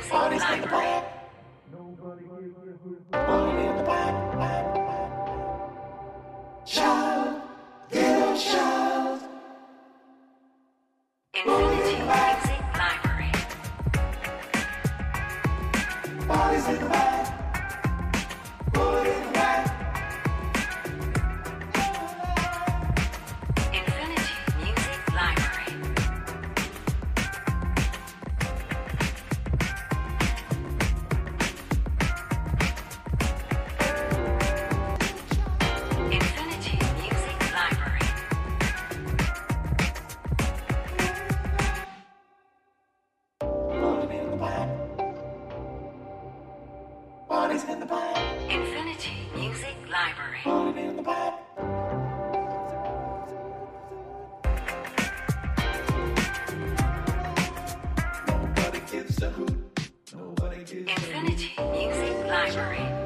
Music Library. Child, little child. Infinity Music Library. Bodies in the back. Put it back. Infinity Music Library. Infinity Music Library. Put it in the back. Bodies in the back. Infinity Music Library. Put it in the back. Nobody gives a hoot. Nobody gives a hoot. Infinity Music Library.